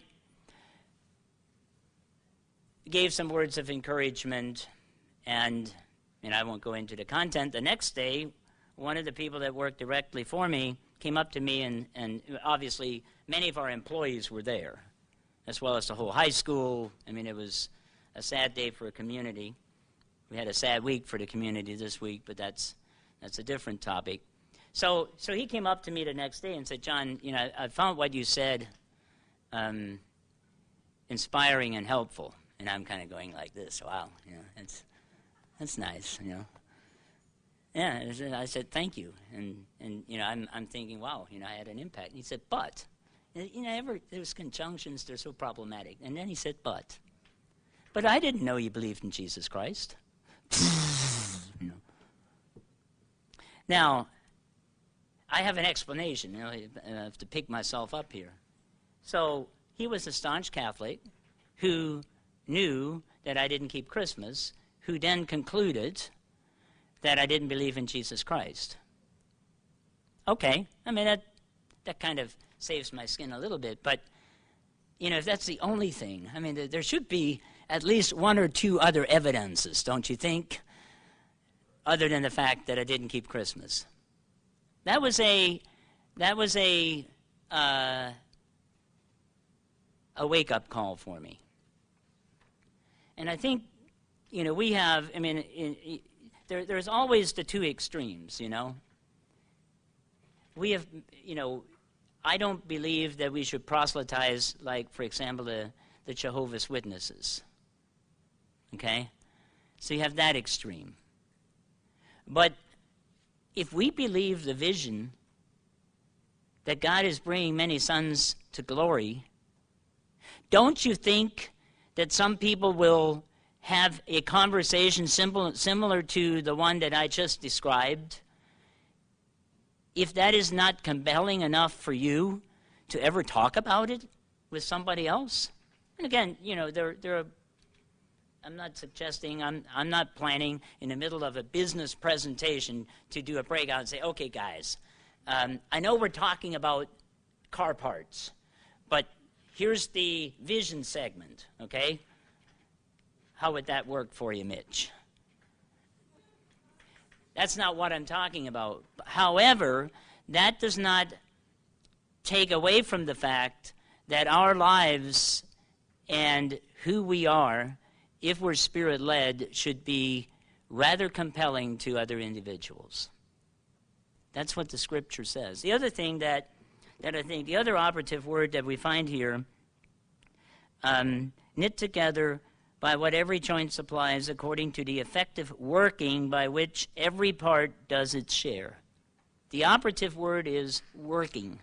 gave some words of encouragement, and, and I won't go into the content. The next day, one of the people that worked directly for me came up to me, and, and obviously many of our employees were there, as well as the whole high school. I mean, it was a sad day for a community. We had a sad week for the community this week, but that's that's a different topic. So so he came up to me the next day and said, John, you know, I found what you said um, inspiring and helpful. And I'm kind of going like this, wow, you know, that's, that's nice, you know. Yeah, I said, thank you. And, and you know, I'm, I'm thinking, wow, you know, I had an impact. And he said, but. You know, ever, those conjunctions, they're so problematic. And then he said, but. But I didn't know you believed in Jesus Christ. You know. Now, I have an explanation. You know, I have to pick myself up here. So he was a staunch Catholic who knew that I didn't keep Christmas, who then concluded that I didn't believe in Jesus Christ. Okay, I mean, that that kind of saves my skin a little bit, but, you know, if that's the only thing, I mean, th- there should be at least one or two other evidences, don't you think, other than the fact that I didn't keep Christmas. That was a, that was a, uh, a wake-up call for me. And I think, you know, we have, I mean, in, in, there, there's always the two extremes, you know. We have, you know, I don't believe that we should proselytize, like, for example, the, the Jehovah's Witnesses. Okay? So you have that extreme. But if we believe the vision that God is bringing many sons to glory, don't you think that some people will have a conversation simple, similar to the one that I just described? If that is not compelling enough for you to ever talk about it with somebody else? And again, you know, there, there are, I'm not suggesting, I'm, I'm not planning in the middle of a business presentation to do a breakout and say, okay, guys, um, I know we're talking about car parts, but here's the vision segment, okay? How would that work for you, Mitch? That's not what I'm talking about. However, that does not take away from the fact that our lives and who we are, if we're Spirit-led, should be rather compelling to other individuals. That's what the Scripture says. The other thing that, that I think, the other operative word that we find here, um, knit together by what every joint supplies according to the effective working by which every part does its share. The operative word is working.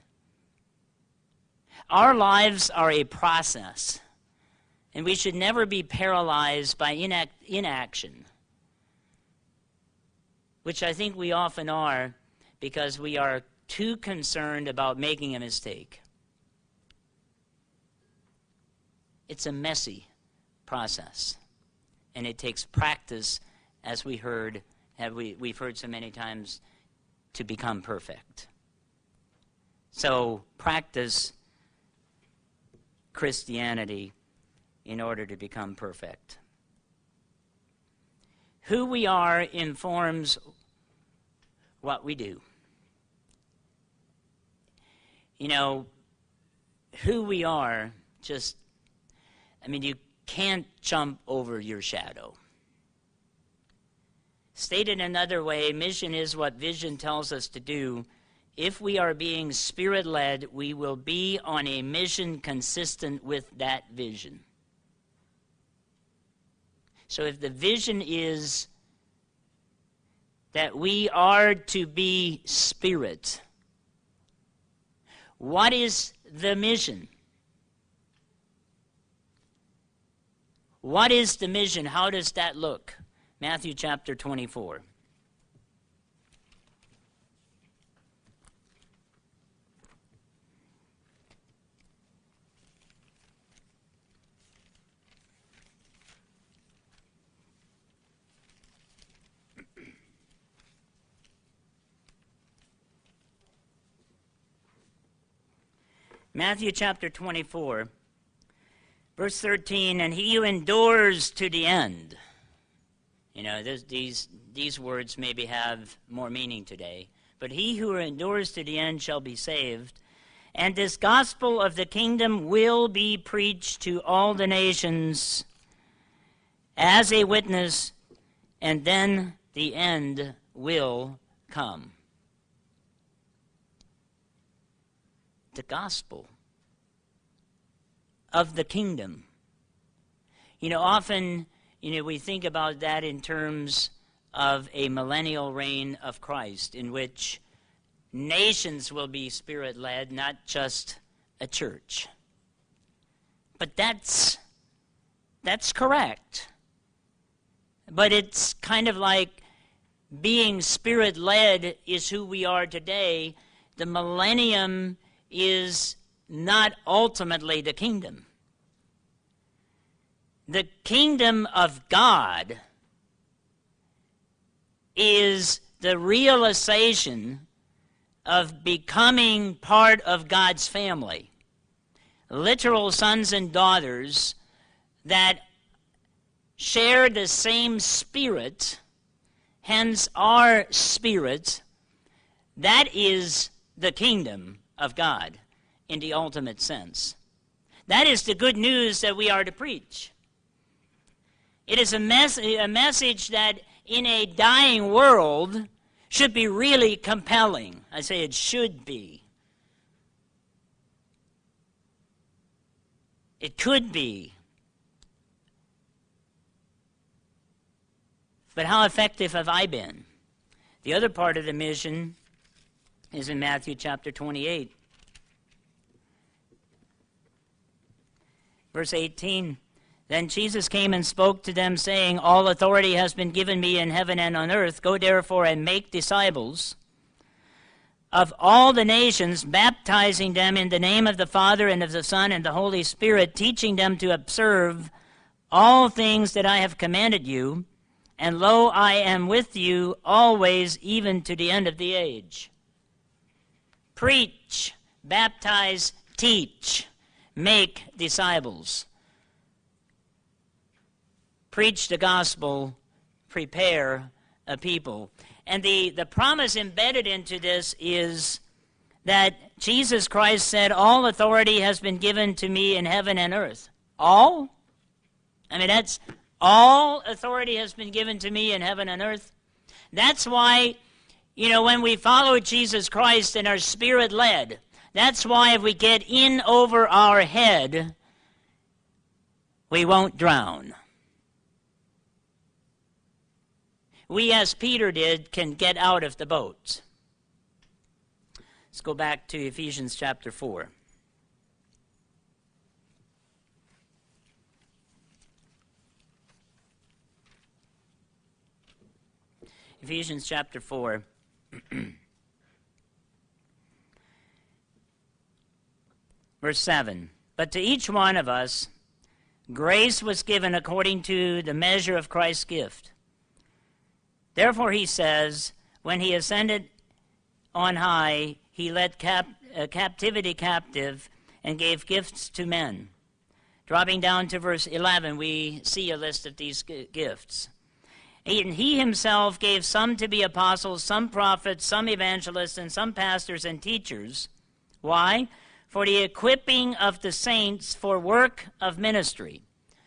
Our lives are a process, and we should never be paralyzed by inact- inaction, which I think we often are because we are too concerned about making a mistake. It's a messy process. And it takes practice, as we heard, have we, we've heard so many times, to become perfect. So practice Christianity in order to become perfect. Who we are informs what we do. You know, who we are just, I mean, you can't jump over your shadow. Stated another way, mission is what vision tells us to do. If we are being Spirit-led, we will be on a mission consistent with that vision. So if the vision is that we are to be Spirit, what is the mission? What is the mission? How does that look? Matthew chapter twenty-four. Matthew chapter twenty-four, verse thirteen, and he who endures to the end. You know, this, these, these words maybe have more meaning today. But he who endures to the end shall be saved. And this gospel of the kingdom will be preached to all the nations as a witness, and then the end will come. The gospel of the kingdom. You know, often, you know, we think about that in terms of a millennial reign of Christ, in which nations will be Spirit-led, not just a church. But that's that's correct. But it's kind of like being Spirit-led is who we are today. The millennium is not ultimately the kingdom. The kingdom of God is the realization of becoming part of God's family. Literal sons and daughters that share the same spirit, hence our spirit. That is the kingdom of God in the ultimate sense. That is the good news that we are to preach. It is a, mes- a message that in a dying world should be really compelling. I say it should be. It could be. But how effective have I been? The other part of the mission is in Matthew chapter twenty-eight. Verse eighteen. Then Jesus came and spoke to them, saying, all authority has been given me in heaven and on earth. Go therefore and make disciples of all the nations, baptizing them in the name of the Father and of the Son and the Holy Spirit, teaching them to observe all things that I have commanded you. And lo, I am with you always, even to the end of the age. Preach, baptize, teach, make disciples. Preach the gospel, prepare a people. And the, the promise embedded into this is that Jesus Christ said, all authority has been given to me in heaven and earth. All? I mean, that's all authority has been given to me in heaven and earth. That's why, you know, when we follow Jesus Christ and are Spirit-led, that's why if we get in over our head, we won't drown. We, as Peter did, can get out of the boat. Let's go back to Ephesians chapter four. Ephesians chapter four. Verse seven. But to each one of us, Grace was given according to the measure of Christ's gift. Therefore, he says, when he ascended on high, he led cap- uh, captivity captive and gave gifts to men. Dropping down to verse eleven, we see a list of these g- gifts. And he himself gave some to be apostles, some prophets, some evangelists, and some pastors and teachers. Why? For the equipping of the saints for work of ministry.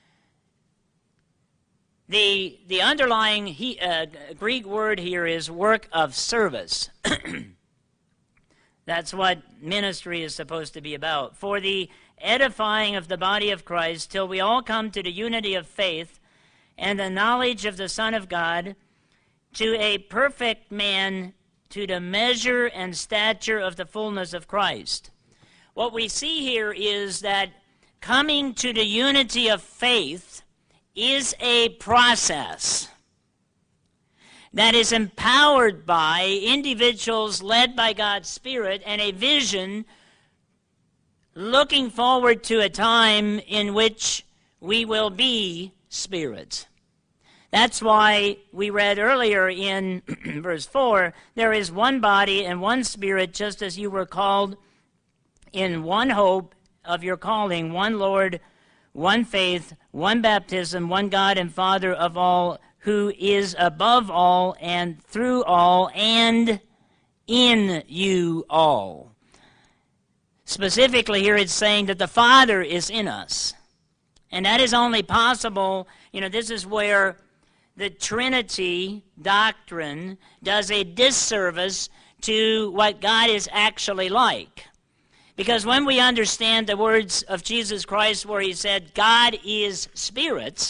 The, the underlying he, uh, Greek word here is work of service. That's what ministry is supposed to be about. For the edifying of the body of Christ, till we all come to the unity of faith and the knowledge of the Son of God, to a perfect man, to the measure and stature of the fullness of Christ. What we see here is that coming to the unity of faith is a process that is empowered by individuals led by God's Spirit and a vision looking forward to a time in which we will be spirits. That's why we read earlier in verse four, there is one body and one Spirit, just as you were called in one hope of your calling, one Lord, one faith, one baptism, one God and Father of all, who is above all and through all and in you all. Specifically here it's saying that the Father is in us. And that is only possible, you know, this is where the Trinity doctrine does a disservice to what God is actually like. Because when we understand the words of Jesus Christ where he said, God is spirit,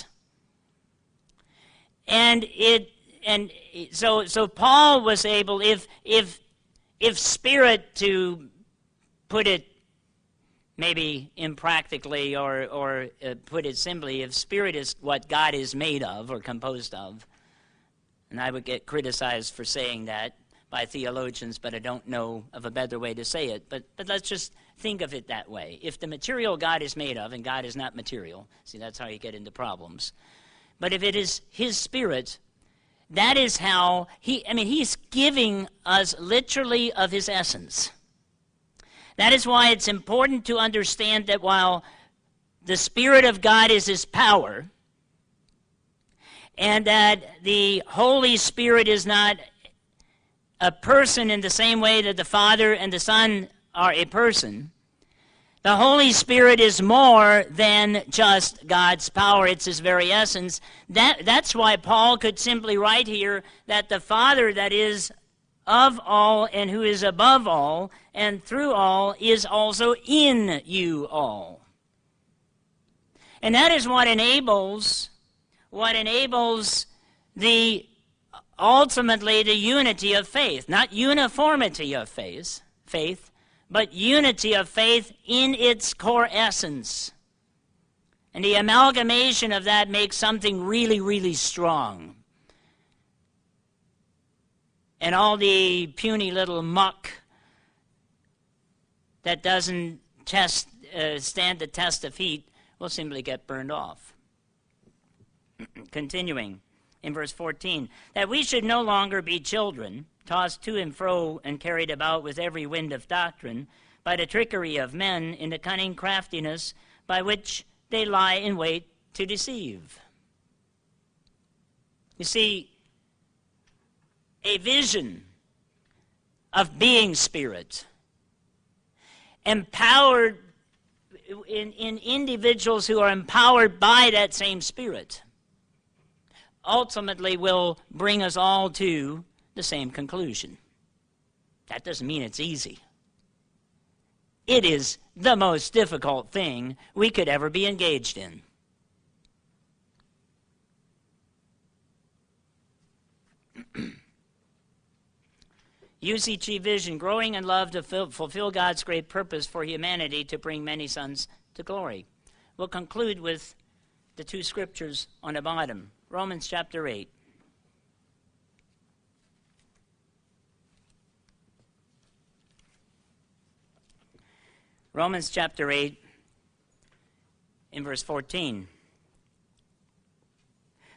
and it and so so Paul was able, if if if spirit, to put it maybe impractically or or uh, put it simply, if spirit is what God is made of or composed of, and I would get criticized for saying that by theologians, but I don't know of a better way to say it. But but let's just think of it that way. If the material God is made of, and God is not material, see, that's how you get into problems. But if it is his Spirit, that is how he, I mean, he's giving us literally of his essence. That is why it's important to understand that while the Spirit of God is his power, and that the Holy Spirit is not a person in the same way that the Father and the Son are a person, the Holy Spirit is more than just God's power. It's his very essence. That, that's why Paul could simply write here that the Father that is of all and who is above all and through all is also in you all. And that is what enables, what enables the ultimately the unity of faith, not uniformity of faith, faith, but unity of faith in its core essence. And the amalgamation of that makes something really, really strong. And all the puny little muck that doesn't test, uh, stand the test of heat will simply get burned off. Continuing in verse fourteen, that we should no longer be children, tossed to and fro and carried about with every wind of doctrine, by the trickery of men in the cunning craftiness by which they lie in wait to deceive. You see, a vision of being spirit, empowered in, in individuals who are empowered by that same Spirit, ultimately will bring us all to the same conclusion. That doesn't mean it's easy. It is the most difficult thing we could ever be engaged in. U C G Vision, growing in love to fulfill God's great purpose for humanity to bring many sons to glory. We'll conclude with the two scriptures on the bottom. Romans chapter eight. Romans chapter eight in verse fourteen.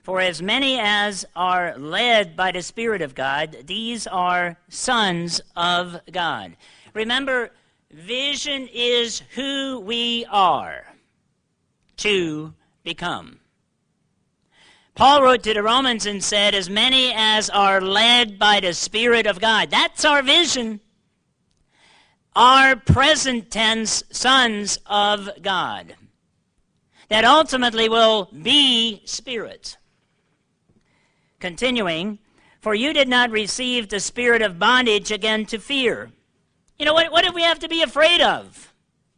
For as many as are led by the Spirit of God, these are sons of God. Remember, vision is who we are to become. Paul wrote to the Romans and said, as many as are led by the Spirit of God. That's our vision. Our present tense sons of God. That ultimately will be spirits. Continuing, for you did not receive the spirit of bondage again to fear. You know, what, what do we have to be afraid of?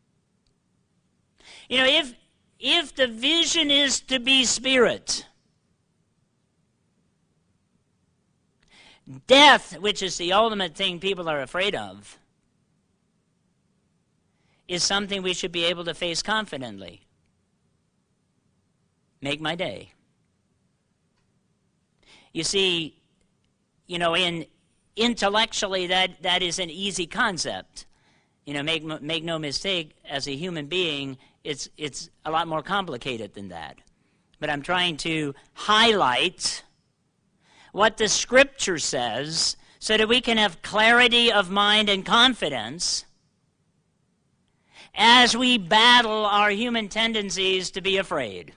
You know, if, if the vision is to be spirit, death, which is the ultimate thing people are afraid of, is something we should be able to face confidently. Make my day. You see, you know, in intellectually that, that is an easy concept. You know, make make no mistake, as a human being, it's it's a lot more complicated than that. But I'm trying to highlight what the Scripture says so that we can have clarity of mind and confidence as we battle our human tendencies to be afraid.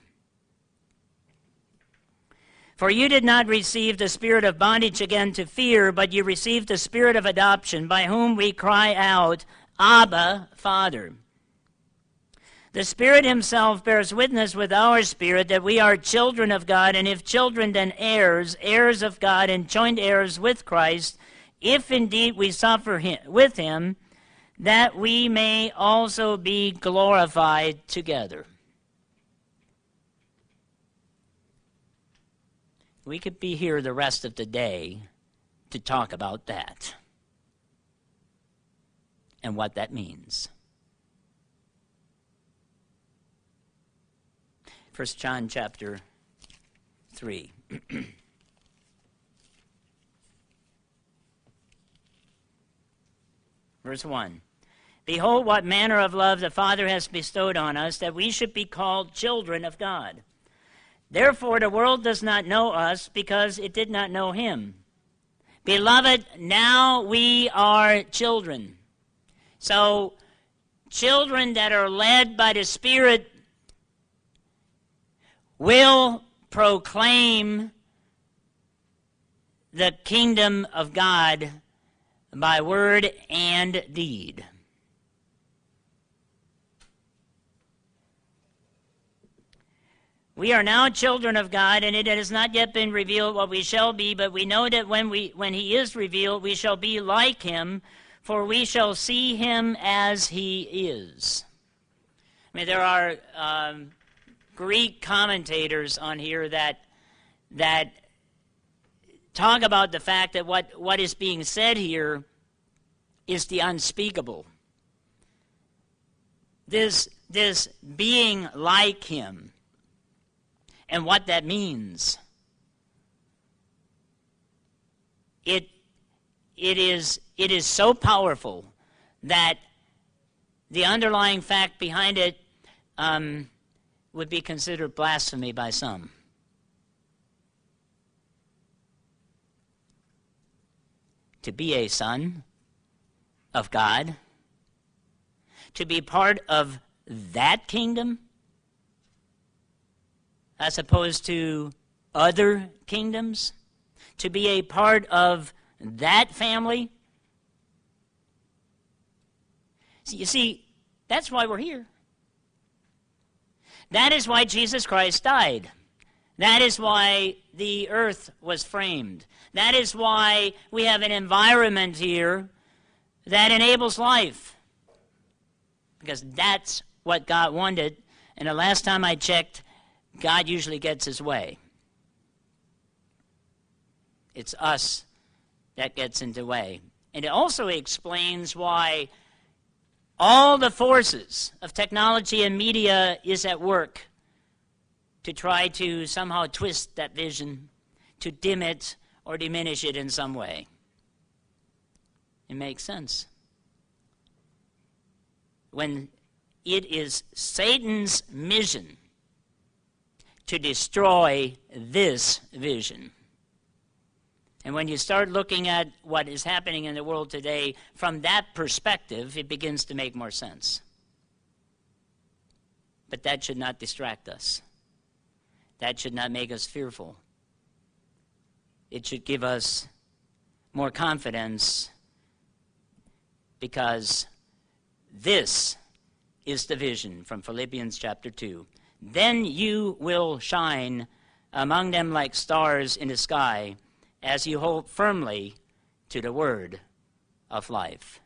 For you did not receive the spirit of bondage again to fear, but you received the spirit of adoption, by whom we cry out, Abba, Father. The Spirit himself bears witness with our spirit that we are children of God, and if children, then heirs, heirs of God, and joint heirs with Christ, if indeed we suffer him, with him, that we may also be glorified together. We could be here the rest of the day to talk about that and what that means. First John chapter three. Verse one. Behold, what manner of love the Father has bestowed on us, that we should be called children of God. Therefore the world does not know us, because it did not know him. Beloved, now we are children. So, children that are led by the Spirit will proclaim the kingdom of God by word and deed. We are now children of God, and it has not yet been revealed what we shall be, but we know that when we when he is revealed, we shall be like him, for we shall see him as he is. I mean, there are um, Greek commentators on here that that talk about the fact that what, what is being said here is the unspeakable. This this being like him. And what that means. It, it, is, it is so powerful that the underlying fact behind it um, would be considered blasphemy by some. To be a son of God, to be part of that kingdom, as opposed to other kingdoms, to be a part of that family. You see, that's why we're here. That is why Jesus Christ died. That is why the earth was framed. That is why we have an environment here that enables life. Because that's what God wanted. And the last time I checked, God usually gets his way. It's us that gets in the way. And it also explains why all the forces of technology and media is at work to try to somehow twist that vision, to dim it or diminish it in some way. It makes sense. When it is Satan's mission to destroy this vision. And when you start looking at what is happening in the world today from that perspective, it begins to make more sense. But that should not distract us. That should not make us fearful. It should give us more confidence, because this is the vision from Philippians chapter two. Then you will shine among them like stars in the sky, as you hold firmly to the word of life.